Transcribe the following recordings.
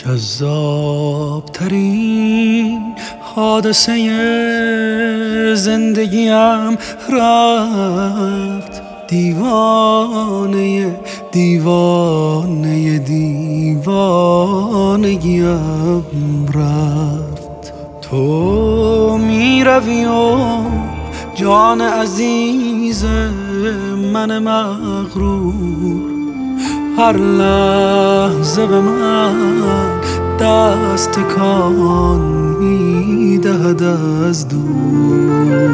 جذابترین حادثه زندگیم رفت، دیوانه دیوانه دیوانگیم رفت. تو می روی و جان عزیز من مغرور هر لحظه به من دست تکان می‌دهد از دور.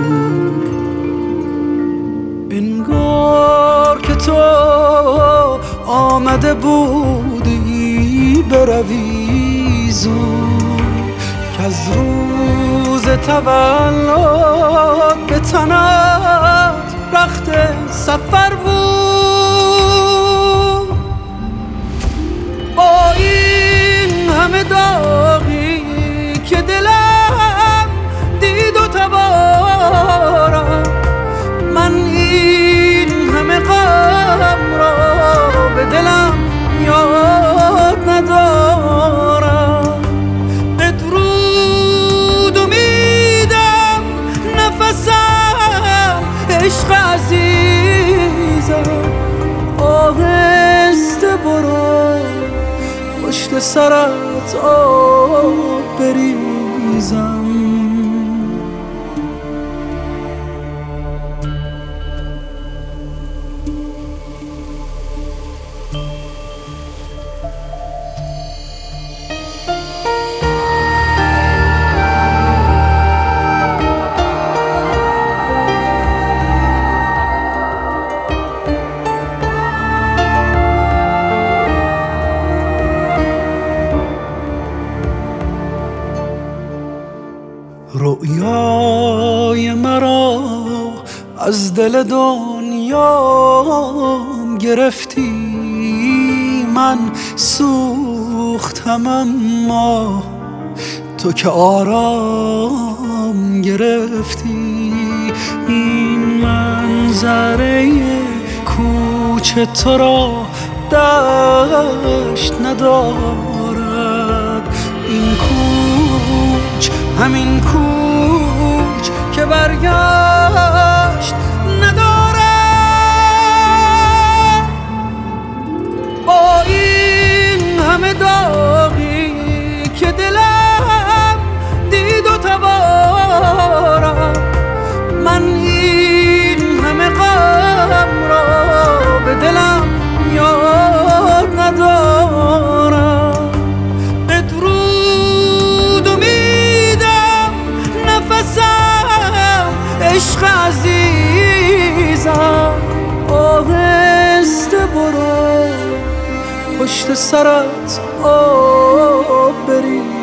انگار که تو آمده بودی بروی زود، که از روز تولد به تنت رخت سفر بود. با این همه داغی که دلم دید و تبارم، من این همه غم را به دلم یاد ندارم. بدرود امیدم نفسم عشق عزیزم، آهسته برو پشت سرت آب بریزم. رؤیای مرا از دل دنیام گرفتی، من سوختم اما تو که آرام گرفتی. این منظره کوچه تو را دشت ندارد، این کوچ همین کوچ که برگشت ندارد. با این همه داغی که دلم دید و تبارم، من این همه غم را به دلم یاد ندارم. عشق عزیزم، آهسته برو پشت سرت آب بریزم.